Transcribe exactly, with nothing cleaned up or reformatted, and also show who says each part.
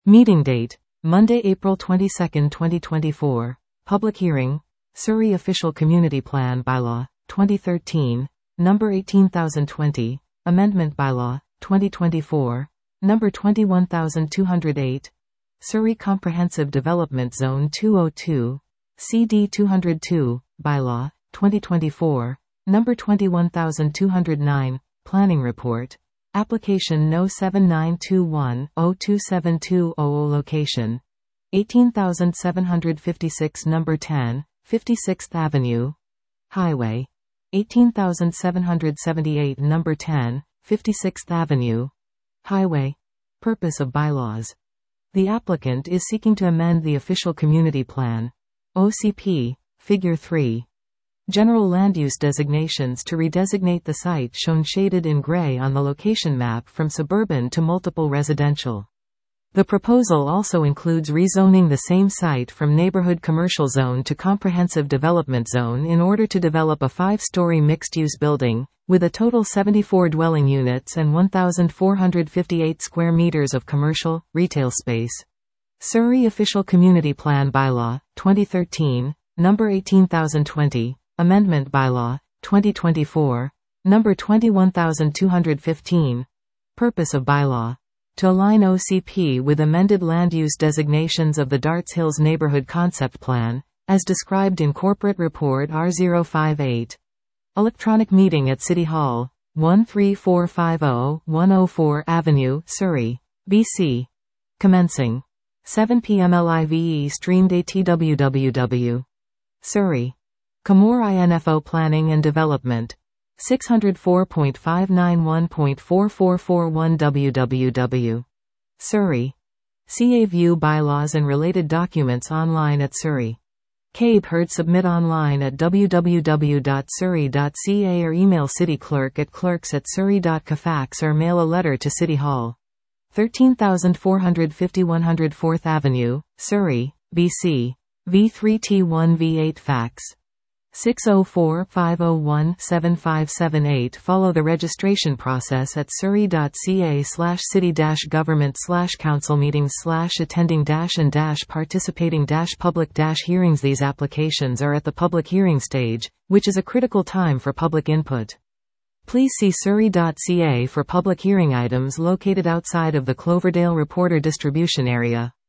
Speaker 1: Meeting date: Monday, April twenty-second, twenty twenty-four. Public hearing: Surrey Official Community Plan Bylaw, twenty thirteen, number eighteen thousand twenty, Amendment Bylaw, twenty twenty-four, number twenty-one thousand two hundred eight, Surrey Comprehensive Development Zone two oh two, C D two oh two, Bylaw, twenty twenty-four, number twenty-one thousand two hundred nine, Planning Report. Application No seven nine two one dash zero two seven two dash zero zero Location: eighteen thousand seven hundred fifty-six Number ten, fifty-sixth Avenue. Highway: eighteen thousand seven hundred seventy-eight Number ten, fifty-sixth Avenue. Highway. Purpose of bylaws: the applicant is seeking to amend the Official Community Plan, O C P, Figure three. General land use designations to redesignate the site shown shaded in gray on the location map from suburban to multiple residential. The proposal also includes rezoning the same site from Neighborhood Commercial Zone to Comprehensive Development Zone in order to develop a five-story mixed-use building, with a total seventy-four dwelling units and one thousand four hundred fifty-eight square meters of commercial, retail space. Surrey Official Community Plan Bylaw, twenty thirteen, number eighteen thousand twenty. Amendment Bylaw, twenty twenty-four, number twenty-one thousand two hundred fifteen. Purpose of bylaw: to align O C P with amended land use designations of the Darts Hills Neighborhood Concept Plan, as described in Corporate Report R zero five eight. Electronic meeting at City Hall, one three four five zero, one oh four Avenue, Surrey, B C. Commencing seven p m live streamed at w w w. Surrey. Camor Info Planning and Development. six oh four point five nine one point four four four one w w w. Surrey. C A view bylaws and related documents online at Surrey. C A B heard submit online at w w w dot surrey dot c a or email city clerk at clerks at surrey dot c a fax or mail a letter to City Hall. thirteen thousand four hundred fifty one hundred fourth Avenue, Surrey, B C. V three T one V eight fax. six oh four, five oh one, seven five seven eight. Follow the registration process at surrey dot c a slash city dash government slash council meetings slash attending dash and dash participating dash public dash hearings. These applications are at the public hearing stage, which is a critical time for public input. Please see surrey dot c a for public hearing items located outside of the Cloverdale Reporter distribution area.